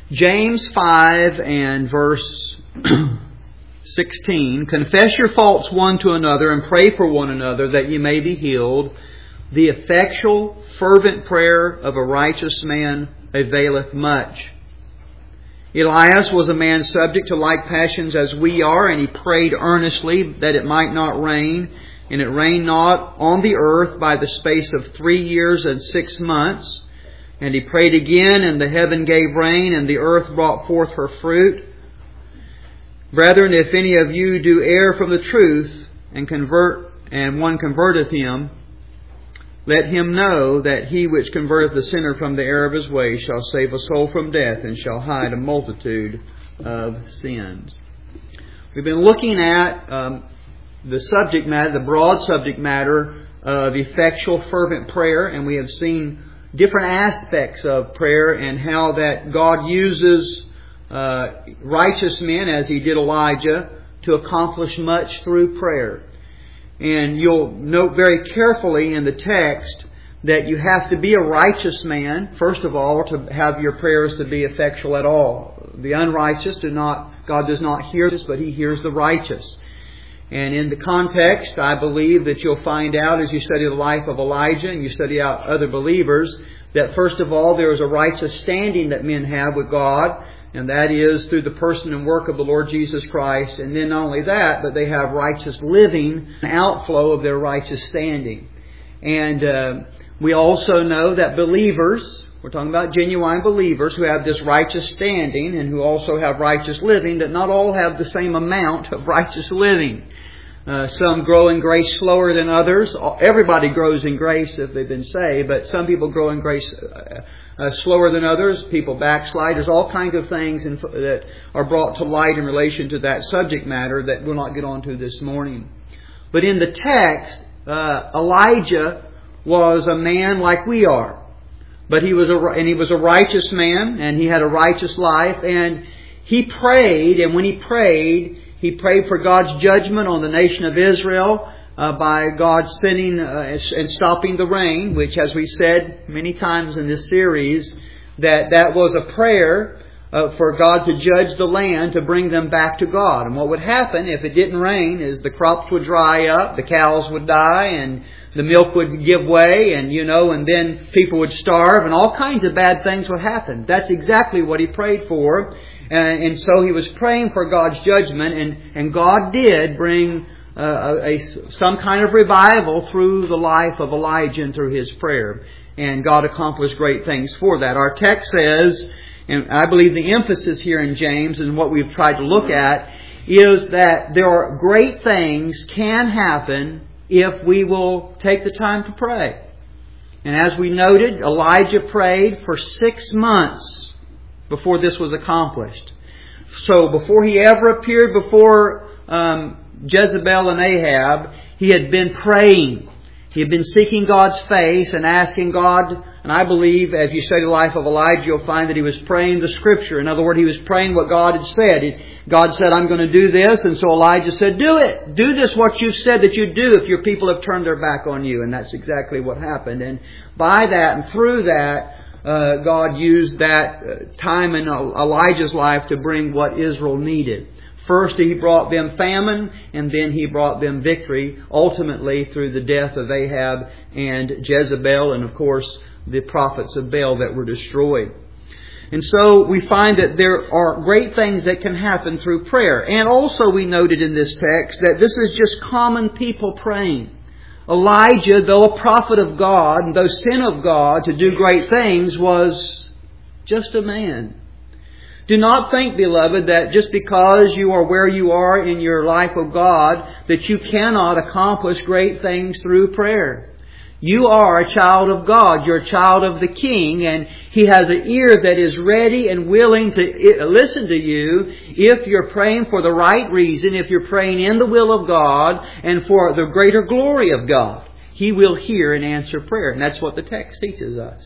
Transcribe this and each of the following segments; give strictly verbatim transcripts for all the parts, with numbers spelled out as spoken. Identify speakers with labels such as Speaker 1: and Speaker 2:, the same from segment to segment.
Speaker 1: James five and verse sixteen, confess your faults one to another and pray for one another that ye may be healed. The effectual, fervent prayer of a righteous man availeth much. Elias was a man subject to like passions as we are, and he prayed earnestly that it might not rain. And it rained not on the earth by the space of three years and six months. And he prayed again, and the heaven gave rain, and the earth brought forth her fruit. Brethren, if any of you do err from the truth, and convert, and one converteth him, let him know that he which converteth the sinner from the error of his way shall save a soul from death, and shall hide a multitude of sins. We've been looking at um, the subject matter, the broad subject matter of effectual, fervent prayer, and we have seen different aspects of prayer and how that God uses uh, righteous men, as He did Elijah, to accomplish much through prayer. And you'll note very carefully in the text that you have to be a righteous man, first of all, to have your prayers to be effectual at all. The unrighteous do not, God does not hear this, but He hears the righteous. And in the context, I believe that you'll find out as you study the life of Elijah and you study out other believers, that first of all, there is a righteous standing that men have with God, and that is through the person and work of the Lord Jesus Christ. And then not only that, but they have righteous living, an outflow of their righteous standing. And uh, we also know that believers, we're talking about genuine believers who have this righteous standing and who also have righteous living, that not all have the same amount of righteous living. Uh, some grow in grace slower than others. Everybody grows in grace if they've been saved, but some people grow in grace uh, uh, slower than others. People backslide. There's all kinds of things in, that are brought to light in relation to that subject matter that we'll not get onto this morning. But in the text, uh, Elijah was a man like we are. But he was a, and he was a righteous man, and he had a righteous life, and he prayed, and when he prayed, he prayed for God's judgment on the nation of Israel uh, by God sending uh, and stopping the rain, which, as we said many times in this series, that that was a prayer uh, for God to judge the land, to bring them back to God. And what would happen if it didn't rain is the crops would dry up, the cows would die, and the milk would give way, and you know, and then people would starve, and all kinds of bad things would happen. That's exactly what he prayed for. And, and so he was praying for God's judgment, and, and God did bring uh, a, a, some kind of revival through the life of Elijah and through his prayer. And God accomplished great things for that. Our text says, and I believe the emphasis here in James and what we've tried to look at, is that there are great things can happen if we will take the time to pray. And as we noted, Elijah prayed for six months before this was accomplished. So before he ever appeared before um, Jezebel and Ahab, he had been praying. He had been seeking God's face and asking God. And I believe, as you study the life of Elijah, you'll find that he was praying the Scripture. In other words, he was praying what God had said. God said, I'm going to do this. And so Elijah said, do it. Do this, what you've said that you'd do if your people have turned their back on you. And that's exactly what happened. And by that and through that, uh, God used that time in Elijah's life to bring what Israel needed. First, He brought them famine, and then He brought them victory, ultimately through the death of Ahab and Jezebel, and of course, the prophets of Baal that were destroyed. And so we find that there are great things that can happen through prayer. And also we noted in this text that this is just common people praying. Elijah, though a prophet of God, and though sent of God to do great things, was just a man. Do not think, beloved, that just because you are where you are in your life of God, that you cannot accomplish great things through prayer. You are a child of God. You're a child of the King, and He has an ear that is ready and willing to listen to you if you're praying for the right reason, if you're praying in the will of God and for the greater glory of God. He will hear and answer prayer, and that's what the text teaches us.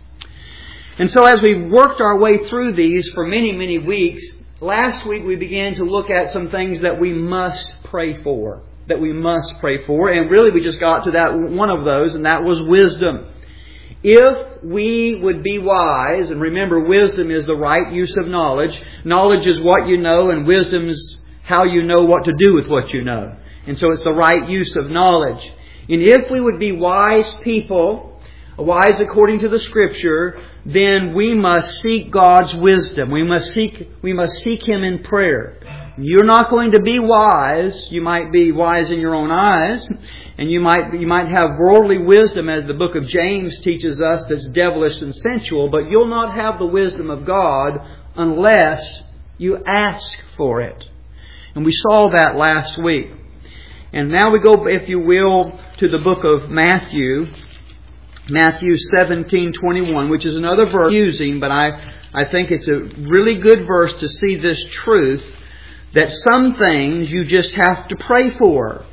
Speaker 1: And so as we worked our way through these for many, many weeks, last week we began to look at some things that we must pray for. That we must pray for. And really we just got to that one of those, and that was wisdom. if we would be wise, and remember, wisdom is the right use of knowledge. Knowledge is what you know, and wisdom is how you know what to do with what you know. And so it's the right use of knowledge. And if we would be wise people, wise according to the Scripture, then we must seek God's wisdom. We must seek, we must seek Him in prayer. You're not going to be wise. You might be wise in your own eyes. And you might you might have worldly wisdom, as the book of James teaches us, that's devilish and sensual. But you'll not have the wisdom of God unless you ask for it. And we saw that last week. And now we go, if you will, to the book of Matthew. Matthew seventeen twenty-one, which is another verse using, but I, I think it's a really good verse to see this truth, that some things you just have to pray for.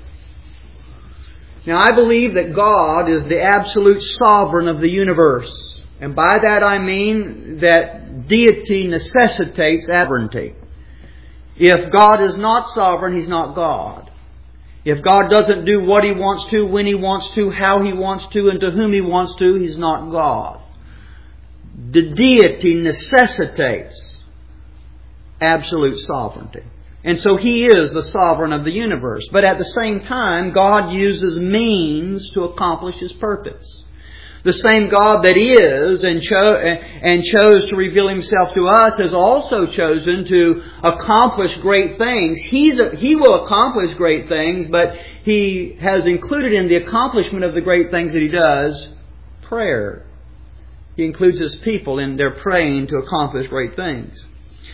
Speaker 1: Now, I believe that God is the absolute sovereign of the universe. And by that I mean that deity necessitates sovereignty. If God is not sovereign, He's not God. If God doesn't do what He wants to, when He wants to, how He wants to, and to whom He wants to, He's not God. The deity necessitates absolute sovereignty. And so He is the sovereign of the universe. But at the same time, God uses means to accomplish His purpose. The same God that is and, cho- and chose to reveal Himself to us has also chosen to accomplish great things. He's a, he will accomplish great things, but He has included in the accomplishment of the great things that He does, prayer. He includes His people in their praying to accomplish great things.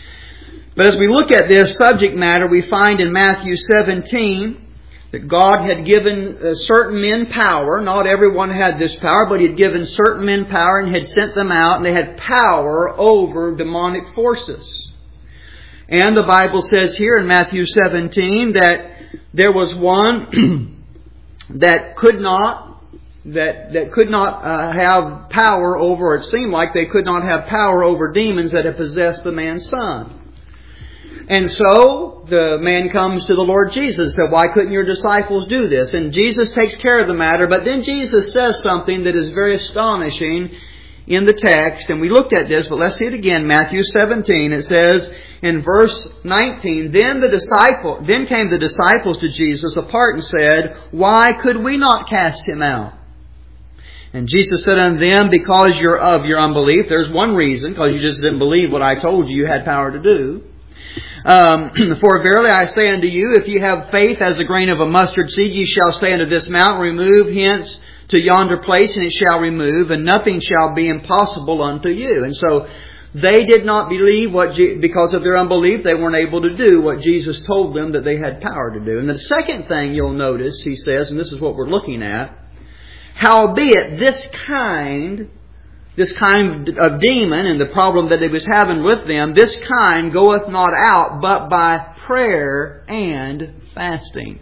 Speaker 1: But as we look at this subject matter, we find in Matthew seventeen that God had given certain men power. Not everyone had this power, but He had given certain men power and had sent them out, and they had power over demonic forces. And the Bible says here in Matthew seventeen that there was one that could not that that could not uh, have power over, it seemed like they could not have power over demons that had possessed the man's son. And so the man comes to the Lord Jesus and said, why couldn't your disciples do this? And Jesus takes care of the matter. But then Jesus says something that is very astonishing in the text. And we looked at this, but let's see it again. Matthew seventeen, it says in verse nineteen, Then the disciple, then came the disciples to Jesus apart and said, why could we not cast him out? And Jesus said unto them, because you're of your unbelief. There's one reason, because you just didn't believe what I told you you had power to do. Um, For verily I say unto you, if you have faith as a grain of a mustard seed, ye shall say unto this mountain, remove hence to yonder place, and it shall remove, and nothing shall be impossible unto you. And so they did not believe what, Je- because of their unbelief, they weren't able to do what Jesus told them that they had power to do. And the second thing you'll notice, he says, and this is what we're looking at, howbeit this kind This kind of demon and the problem that he was having with them, this kind goeth not out but by prayer and fasting.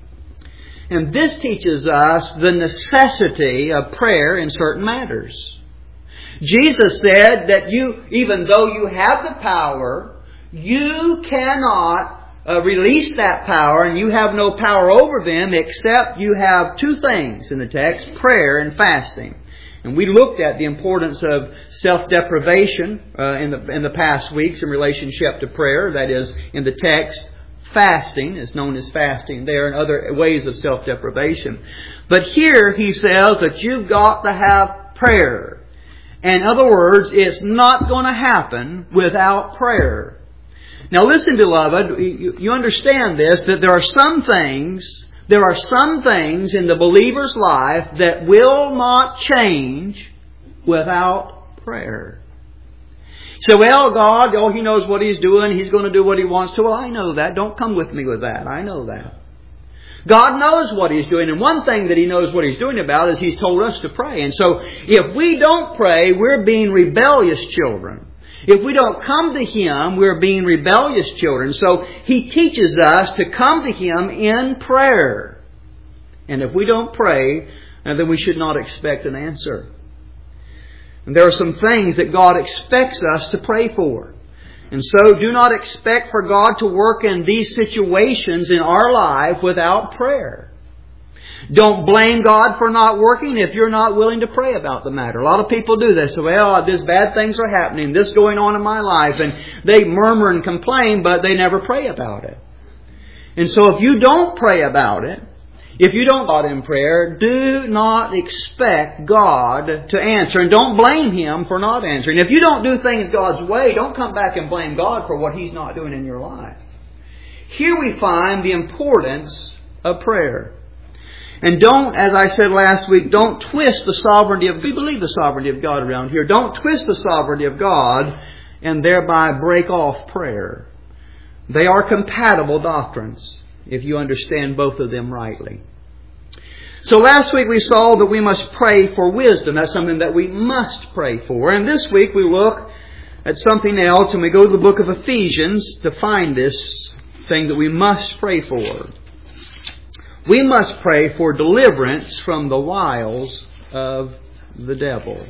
Speaker 1: And this teaches us the necessity of prayer in certain matters. Jesus said that you, even though you have the power, you cannot uh, release that power, and you have no power over them except you have two things in the text, prayer and fasting. And we looked at the importance of self-deprivation uh, in the in the past weeks in relationship to prayer. That is, in the text, fasting is known as fasting there, and other ways of self-deprivation. But here he says that you've got to have prayer. In other words, it's not going to happen without prayer. Now listen, beloved, you, you understand this, that there are some things There are some things in the believer's life that will not change without prayer. So, well, God, oh, He knows what He's doing. He's going to do what He wants to. Well, I know that. Don't come with me with that. I know that. God knows what He's doing. And one thing that He knows what He's doing about is He's told us to pray. And so, if we don't pray, we're being rebellious children. If we don't come to Him, we're being rebellious children. So He teaches us to come to Him in prayer. And if we don't pray, then we should not expect an answer. And there are some things that God expects us to pray for. And so do not expect for God to work in these situations in our life without prayer. Don't blame God for not working if you're not willing to pray about the matter. A lot of people do this. So, well, these bad things are happening, this going on in my life, and they murmur and complain, but they never pray about it. And so if you don't pray about it, if you don't God in prayer, do not expect God to answer. And don't blame Him for not answering. If you don't do things God's way, don't come back and blame God for what He's not doing in your life. Here we find the importance of prayer. And don't, as I said last week, don't twist the sovereignty of, we believe the sovereignty of God around here. Don't twist the sovereignty of God and thereby break off prayer. They are compatible doctrines if you understand both of them rightly. So last week we saw that we must pray for wisdom. That's something that we must pray for. And this week we look at something else, and we go to the book of Ephesians to find this thing that we must pray for. We must pray for deliverance from the wiles of the devil.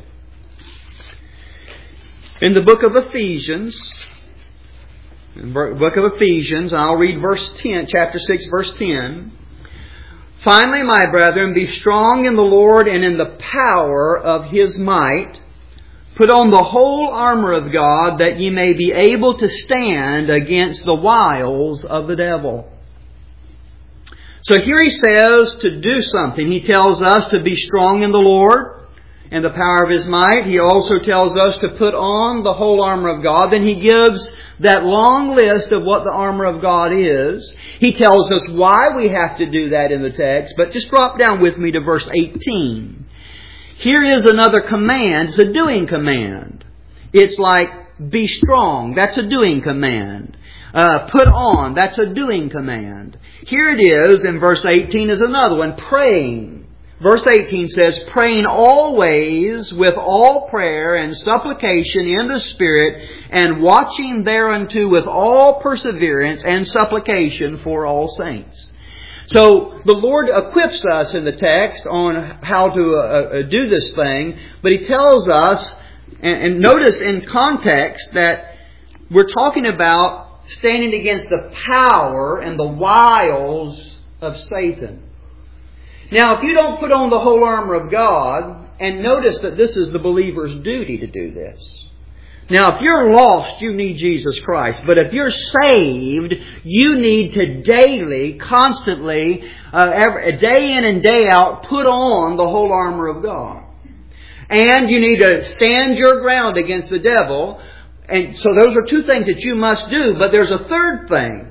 Speaker 1: In the book of Ephesians, in the book of Ephesians, I'll read verse ten, chapter six, verse ten. Finally, my brethren, be strong in the Lord and in the power of His might. Put on the whole armor of God, that ye may be able to stand against the wiles of the devil. So here he says to do something. He tells us to be strong in the Lord and the power of His might. He also tells us to put on the whole armor of God. Then he gives that long list of what the armor of God is. He tells us why we have to do that in the text. But just drop down with me to verse eighteen. Here is another command. It's a doing command. It's like, be strong. That's a doing command. Uh, put on. That's a doing command. Here it is in verse eighteen is another one. Praying. Verse eighteen says, praying always with all prayer and supplication in the Spirit, and watching thereunto with all perseverance and supplication for all saints. So the Lord equips us in the text on how to uh, do this thing, but He tells us, and, and notice in context that we're talking about standing against the power and the wiles of Satan. Now, if you don't put on the whole armor of God, and notice that this is the believer's duty to do this. Now, if you're lost, you need Jesus Christ. But if you're saved, you need to daily, constantly, uh, every, day in and day out, put on the whole armor of God. And you need to stand your ground against the devil. And so those are two things that you must do. But there's a third thing.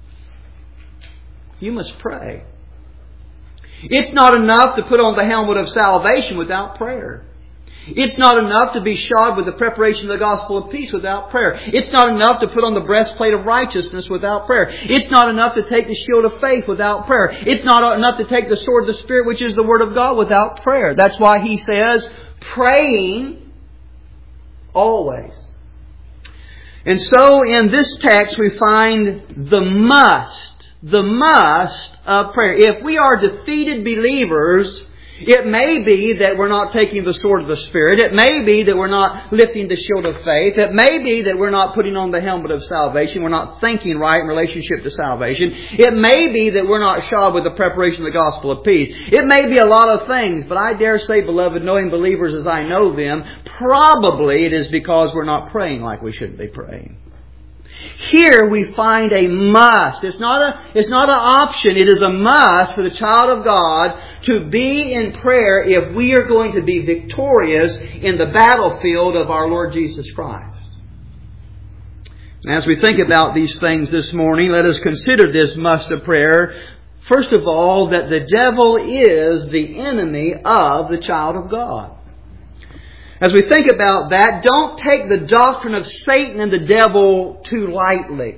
Speaker 1: You must pray. It's not enough to put on the helmet of salvation without prayer. It's not enough to be shod with the preparation of the gospel of peace without prayer. It's not enough to put on the breastplate of righteousness without prayer. It's not enough to take the shield of faith without prayer. It's not enough to take the sword of the Spirit, which is the Word of God, without prayer. That's why he says, praying always. And so in this text we find the must, the must of prayer. If we are defeated believers, it may be that we're not taking the sword of the Spirit. It may be that we're not lifting the shield of faith. It may be that we're not putting on the helmet of salvation. We're not thinking right in relationship to salvation. It may be that we're not shod with the preparation of the gospel of peace. It may be a lot of things, but I dare say, beloved, knowing believers as I know them, probably it is because we're not praying like we should be praying. Here we find a must. It's not a, it's not an option. It is a must for the child of God to be in prayer if we are going to be victorious in the battlefield of our Lord Jesus Christ. And as we think about these things this morning, let us consider this must of prayer. First of all, that the devil is the enemy of the child of God. As we think about that, don't take the doctrine of Satan and the devil too lightly.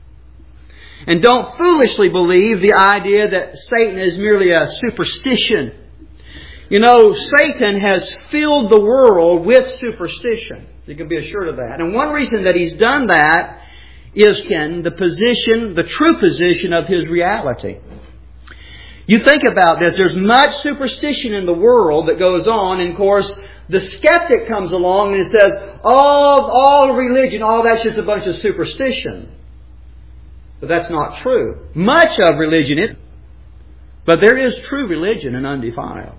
Speaker 1: And don't foolishly believe the idea that Satan is merely a superstition. You know, Satan has filled the world with superstition. You can be assured of that. And one reason that he's done that is in the position, the true position of his reality. You think about this. There's much superstition in the world that goes on. And of course, the skeptic comes along and says, all, all religion, all that's just a bunch of superstition. But that's not true. Much of religion is. But there is true religion and undefiled.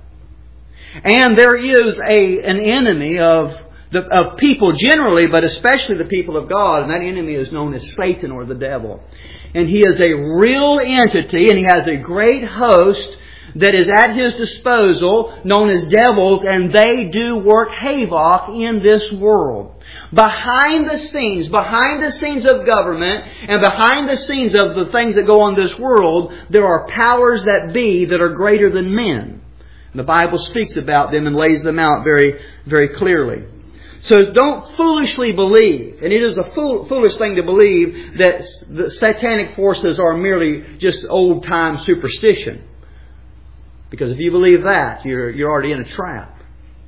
Speaker 1: And there is a an enemy of the, of people generally, but especially the people of God. And that enemy is known as Satan or the devil. And he is a real entity, and he has a great host that is at his disposal, known as devils, and they do work havoc in this world. Behind the scenes, behind the scenes of government, and behind the scenes of the things that go on in this world, there are powers that be that are greater than men. And the Bible speaks about them and lays them out very, very clearly. So don't foolishly believe, and it is a fool, foolish thing to believe that the satanic forces are merely just old-time superstition. Because if you believe that, you're, you're already in a trap.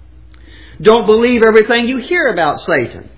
Speaker 1: Don't believe everything you hear about Satan,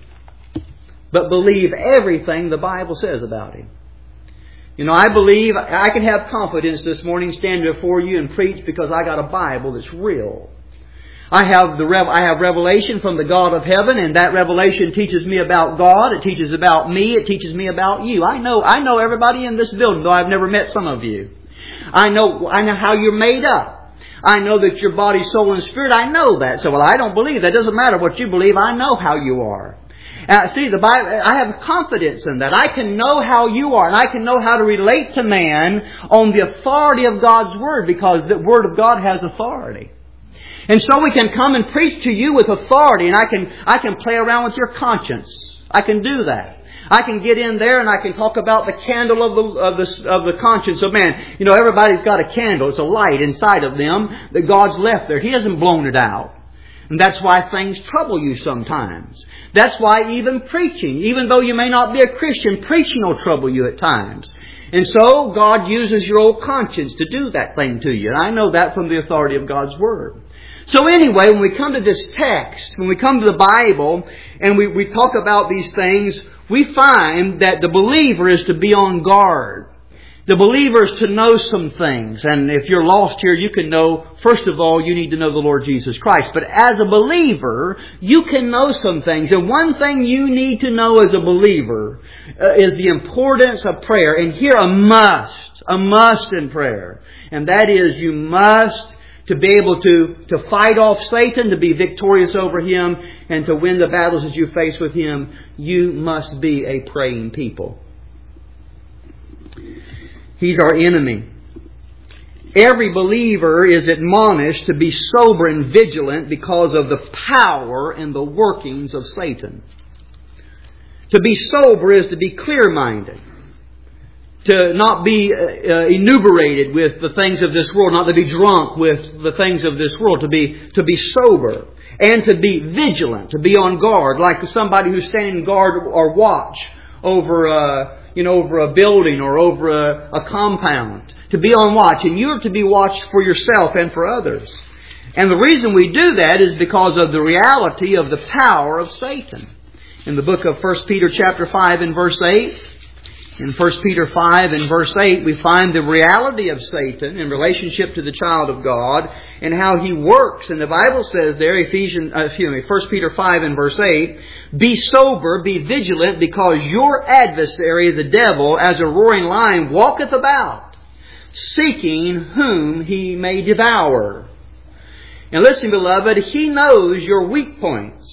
Speaker 1: but believe everything the Bible says about him. You know, I believe I can have confidence this morning standing before you and preach because I got a Bible that's real. I have the rev- I have revelation from the God of heaven, and that revelation teaches me about God. It teaches about me. It teaches me about you. I know I know everybody in this building, though I've never met some of you. I know I know how you're made up. I know that your body, soul, and spirit. I know that. So, well, I don't believe that. Doesn't matter what you believe. I know how you are. Uh, see, the Bible. I have confidence in that. I can know how you are, and I can know how to relate to man on the authority of God's Word, because the Word of God has authority. And so we can come and preach to you with authority, and I can I can play around with your conscience. I can do that. I can get in there and I can talk about the candle of the of the of the conscience of man. You know, everybody's got a candle. It's a light inside of them that God's left there. He hasn't blown it out. And that's why things trouble you sometimes. That's why even preaching, even though you may not be a Christian, preaching will trouble you at times. And so God uses your old conscience to do that thing to you. And I know that from the authority of God's Word. So anyway, when we come to this text, when we come to the Bible, and we, we talk about these things, we find that the believer is to be on guard. The believer is to know some things. And if you're lost here, you can know, first of all, you need to know the Lord Jesus Christ. But as a believer, you can know some things. And one thing you need to know as a believer uh, is the importance of prayer. And here a must, a must in prayer. And that is you must, to be able to, to fight off Satan, to be victorious over him, and to win the battles that you face with him, you must be a praying people. He's our enemy. Every believer is admonished to be sober and vigilant because of the power and the workings of Satan. To be sober is to be clear-minded. To not be uh, inebriated with the things of this world, not to be drunk with the things of this world, to be to be sober and to be vigilant, to be on guard, like somebody who's standing guard or watch over a, you know, over a building or over a, a compound. To be on watch, and you're to be watched for yourself and for others. And the reason we do that is because of the reality of the power of Satan. In the book of First Peter chapter five and verse eight. In First Peter five and verse eight, we find the reality of Satan in relationship to the child of God and how he works. And the Bible says there, Ephesians, uh, excuse me, First Peter five and verse eight, be sober, be vigilant, because your adversary, the devil, as a roaring lion, walketh about, seeking whom he may devour. And listen, beloved, he knows your weak points.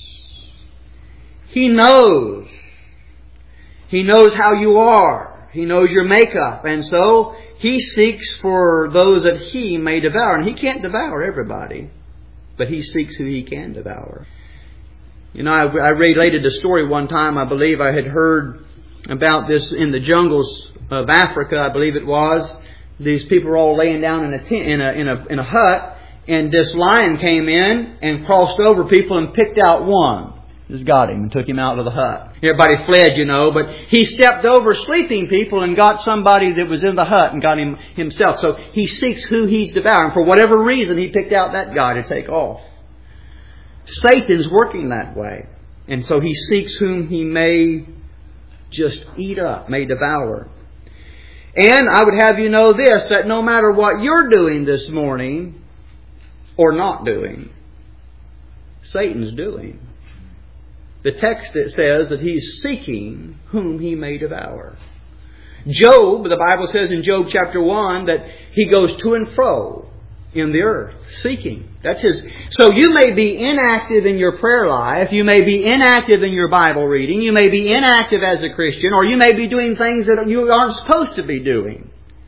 Speaker 1: He knows. He knows how you are. He knows your makeup. And so he seeks for those that he may devour. And he can't devour everybody, but he seeks who he can devour. You know, I, I related a story one time. I believe I had heard about this in the jungles of Africa, I believe it was. These people were all laying down in a tent, in a, in a, in a hut. And this lion came in and crossed over people and picked out one. Just got him and took him out of the hut. Everybody fled, you know, but he stepped over sleeping people and got somebody that was in the hut and got him himself. So he seeks who he's devouring. For whatever reason, he picked out that guy to take off. Satan's working that way. And so he seeks whom he may just eat up, may devour. And I would have you know this, that no matter what you're doing this morning or not doing, Satan's doing. The text it says that he's seeking whom he may devour. Job, the Bible says in Job chapter one that he goes to and fro in the earth, seeking. That's his. So you may be inactive in your prayer life, you may be inactive in your Bible reading, you may be inactive as a Christian, or you may be doing things that you aren't supposed to be doing.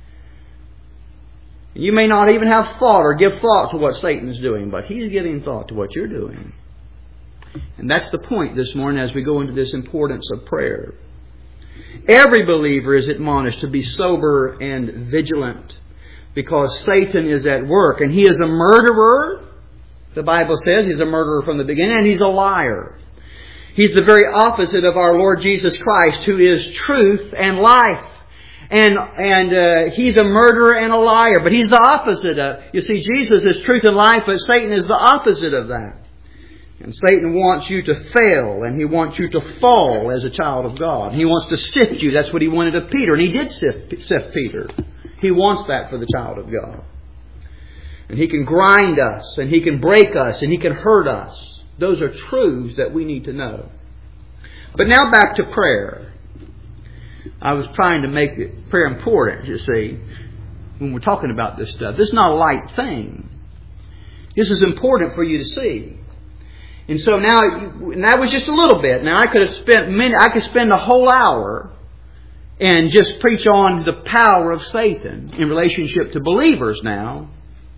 Speaker 1: You may not even have thought or give thought to what Satan's doing, but he's giving thought to what you're doing. And that's the point this morning as we go into this importance of prayer. Every believer is admonished to be sober and vigilant because Satan is at work. And he is a murderer. The Bible says he's a murderer from the beginning, and he's a liar. He's the very opposite of our Lord Jesus Christ, who is truth and life. And and uh, he's a murderer and a liar. But he's the opposite of... You see, Jesus is truth and life, but Satan is the opposite of that. And Satan wants you to fail, and he wants you to fall as a child of God. He wants to sift you. That's what he wanted of Peter. And he did sift, sift Peter. He wants that for the child of God. And he can grind us, and he can break us, and he can hurt us. Those are truths that we need to know. But now back to prayer. I was trying to make it prayer important, you see, when we're talking about this stuff. This is not a light thing. This is important for you to see. And so now, and that was just a little bit. Now I could have spent many, I could spend a whole hour and just preach on the power of Satan in relationship to believers now.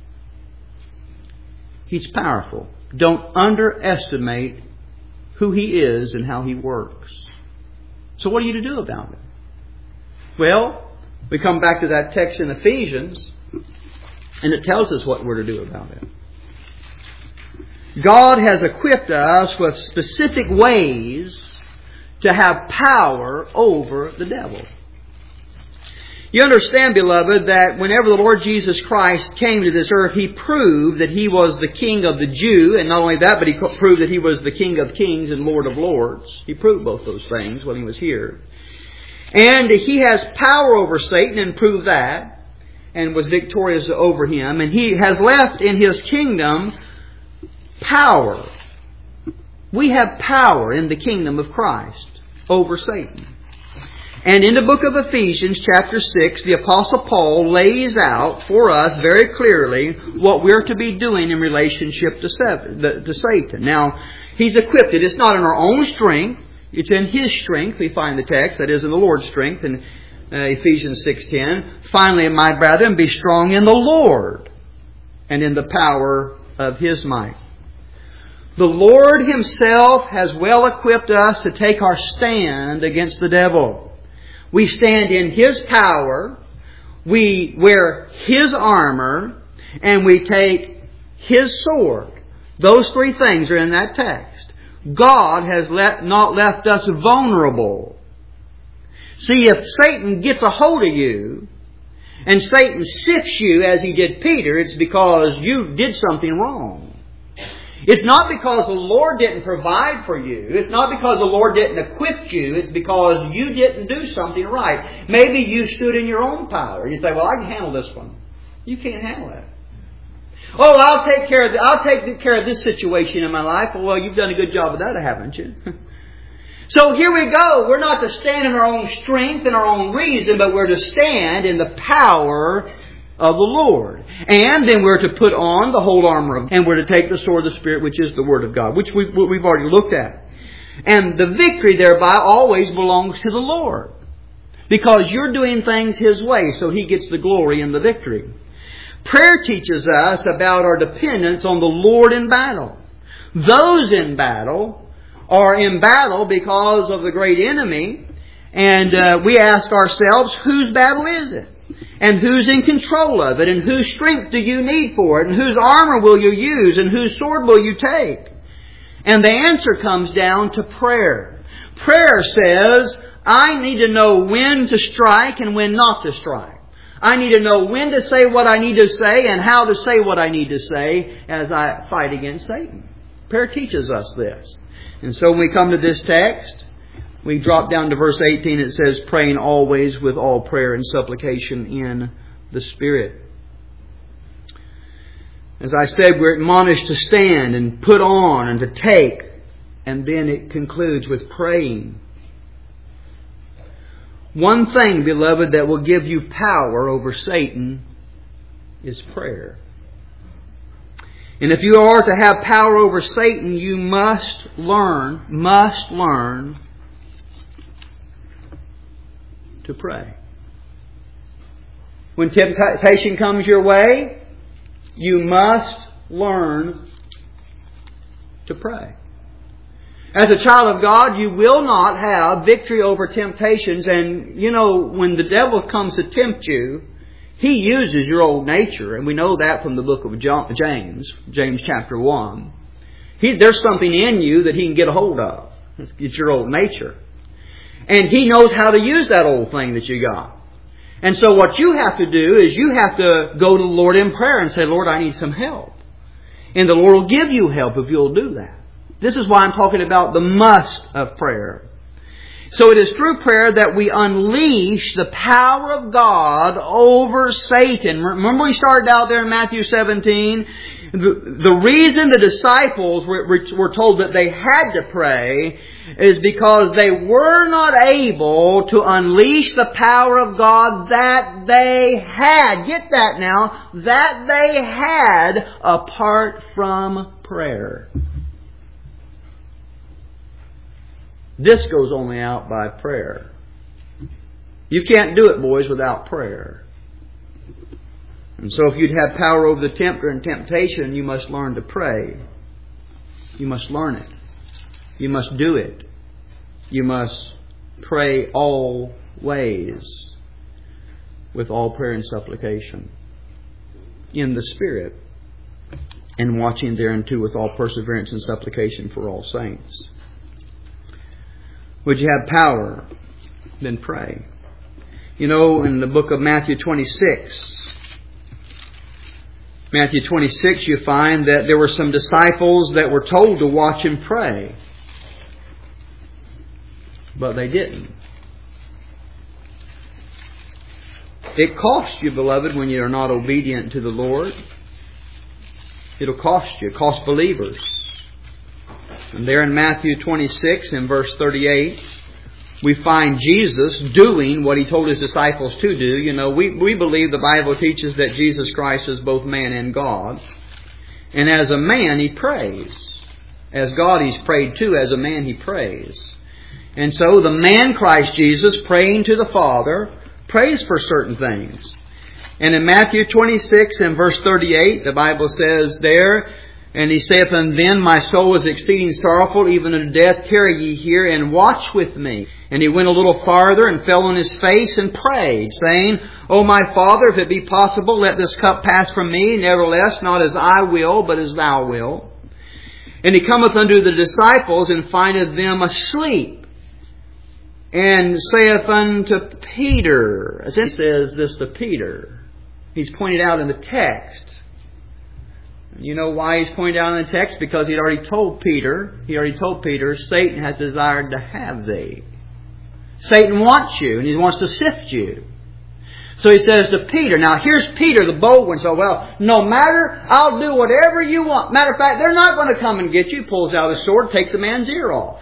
Speaker 1: He's powerful. Don't underestimate who he is and how he works. So what are you to do about it? Well, we come back to that text in Ephesians, and it tells us what we're to do about it. God has equipped us with specific ways to have power over the devil. You understand, beloved, that whenever the Lord Jesus Christ came to this earth, He proved that He was the King of the Jew. And not only that, but He proved that He was the King of kings and Lord of lords. He proved both those things when He was here. And He has power over Satan and proved that. And was victorious over him. And He has left in His kingdom power. We have power in the kingdom of Christ over Satan. And in the book of Ephesians chapter six, the Apostle Paul lays out for us very clearly what we're to be doing in relationship to Satan. Now, he's equipped it. It's not in our own strength. It's in His strength. We find the text. That is in the Lord's strength in uh, Ephesians six ten. Finally, my brethren, be strong in the Lord and in the power of His might. The Lord Himself has well equipped us to take our stand against the devil. We stand in His power, we wear His armor, and we take His sword. Those three things are in that text. God has let, not left us vulnerable. See, if Satan gets a hold of you, and Satan sifts you as he did Peter, it's because you did something wrong. It's not because the Lord didn't provide for you. It's not because the Lord didn't equip you. It's because you didn't do something right. Maybe you stood in your own power. You say, well, I can handle this one. You can't handle that. Oh, I'll take care of the, I'll take care of this situation in my life. Well, you've done a good job of that, haven't you? So here we go. We're not to stand in our own strength and our own reason, but we're to stand in the power of the Lord. And then we're to put on the whole armor of, and we're to take the sword of the Spirit, which is the Word of God, which we've, we've already looked at. And the victory thereby always belongs to the Lord. Because you're doing things His way, so He gets the glory and the victory. Prayer teaches us about our dependence on the Lord in battle. Those in battle are in battle because of the great enemy. And uh, we ask ourselves, whose battle is it? And who's in control of it? And whose strength do you need for it? And whose armor will you use? And whose sword will you take? And the answer comes down to prayer. Prayer says, I need to know when to strike and when not to strike. I need to know when to say what I need to say and how to say what I need to say as I fight against Satan. Prayer teaches us this. And so when we come to this text, we drop down to verse eighteen. It says, praying always with all prayer and supplication in the Spirit. As I said, we're admonished to stand and put on and to take. And then it concludes with praying. One thing, beloved, that will give you power over Satan is prayer. And if you are to have power over Satan, you must learn, must learn to pray. When temptation comes your way, you must learn to pray. As a child of God, you will not have victory over temptations. And, you know, when the devil comes to tempt you, he uses your old nature. And we know that from the book of James, James chapter one. He, there's something in you that he can get a hold of. It's, it's your old nature. And he knows how to use that old thing that you got. And so what you have to do is you have to go to the Lord in prayer and say, Lord, I need some help. And the Lord will give you help if you'll do that. This is why I'm talking about the must of prayer. So it is through prayer that we unleash the power of God over Satan. Remember we started out there in Matthew seventeen? The, the reason the disciples were, were told that they had to pray is because they were not able to unleash the power of God that they had. Get that now. That they had apart from prayer. This goes only out by prayer. You can't do it, boys, without prayer. And so if you'd have power over the tempter and temptation, you must learn to pray. You must learn it. You must do it. You must pray always with all prayer and supplication in the Spirit, and watching thereunto with all perseverance and supplication for all saints. Would you have power? Then pray. You know, in the book of Matthew twenty-six, Matthew twenty-six, you find that there were some disciples that were told to watch and pray. But they didn't. It costs you, beloved, when you are not obedient to the Lord. It'll cost you. It costs believers. And there in Matthew twenty-six, in verse thirty-eight, we find Jesus doing what He told His disciples to do. You know, we, we believe the Bible teaches that Jesus Christ is both man and God. And as a man, He prays. As God, He's prayed too. As a man, He prays. And so the man Christ Jesus, praying to the Father, prays for certain things. And in Matthew twenty-six and verse thirty-eight, the Bible says there, and He saith unto them, My soul is exceeding sorrowful, even unto death. Tarry ye here, and watch with me. And he went a little farther, and fell on his face, and prayed, saying, O my Father, if it be possible, let this cup pass from me. Nevertheless, not as I will, but as Thou wilt. And he cometh unto the disciples, and findeth them asleep. And saith unto Peter, as he says this to Peter, he's pointed out in the text. You know why he's pointed out in the text? Because he'd already told Peter, he already told Peter, Satan hath desired to have thee. Satan wants you, and he wants to sift you. So he says to Peter, now here's Peter, the bold one. So, well, no matter, I'll do whatever you want. Matter of fact, they're not going to come and get you. Pulls out his sword, takes the man's ear off.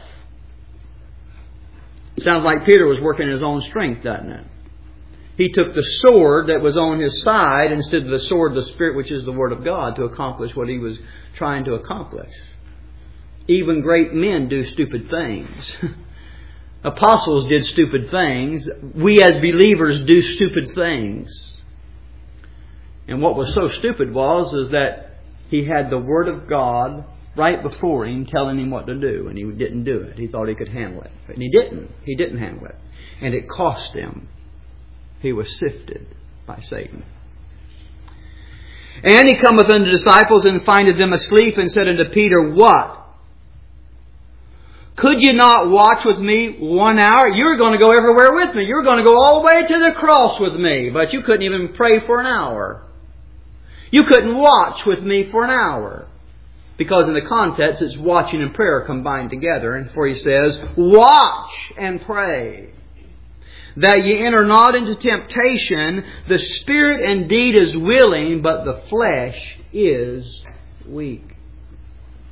Speaker 1: Sounds like Peter was working his own strength, doesn't it? He took the sword that was on his side instead of the sword of the Spirit, which is the Word of God, to accomplish what he was trying to accomplish. Even great men do stupid things. Apostles did stupid things. We as believers do stupid things. And what was so stupid was is that he had the Word of God right before him telling him what to do, and he didn't do it. He thought he could handle it. And he didn't. He didn't handle it. And it cost him. He was sifted by Satan. And he cometh unto the disciples, and findeth them asleep, and said unto Peter, What? Could you not watch with me one hour? You're going to go everywhere with me. You're going to go all the way to the cross with me. But you couldn't even pray for an hour. You couldn't watch with me for an hour. Because in the context, it's watching and prayer combined together. And for he says, watch and pray, that ye enter not into temptation. The spirit indeed is willing, but the flesh is weak.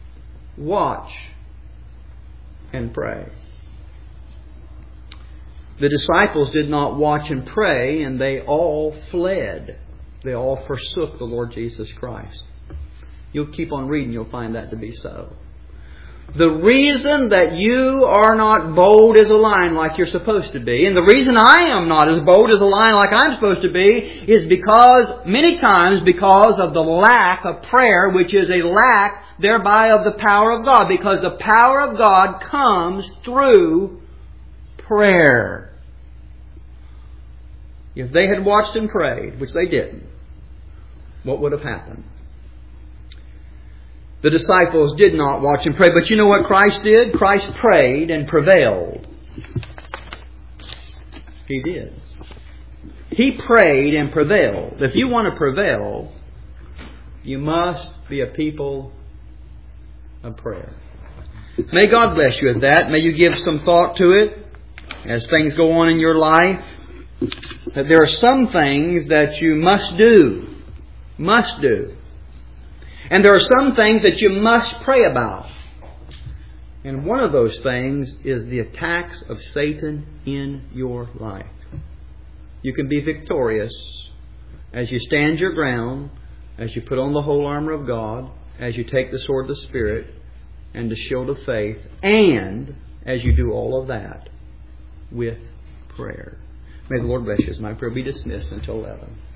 Speaker 1: Watch and pray. The disciples did not watch and pray, and they all fled. They all forsook the Lord Jesus Christ. You'll keep on reading, you'll find that to be so. The reason that you are not bold as a lion like you're supposed to be, and the reason I am not as bold as a lion like I'm supposed to be, is because, many times, because of the lack of prayer, which is a lack thereby of the power of God. Because the power of God comes through prayer. If they had watched and prayed, which they didn't, what would have happened? The disciples did not watch and pray. But you know what Christ did? Christ prayed and prevailed. He did. He prayed and prevailed. If you want to prevail, you must be a people of prayer. May God bless you at that. May you give some thought to it as things go on in your life. That there are some things that you must do. Must do. And there are some things that you must pray about. And one of those things is the attacks of Satan in your life. You can be victorious as you stand your ground, as you put on the whole armor of God, as you take the sword of the Spirit and the shield of faith, and as you do all of that with prayer. May the Lord bless you. As my prayer be dismissed until eleven.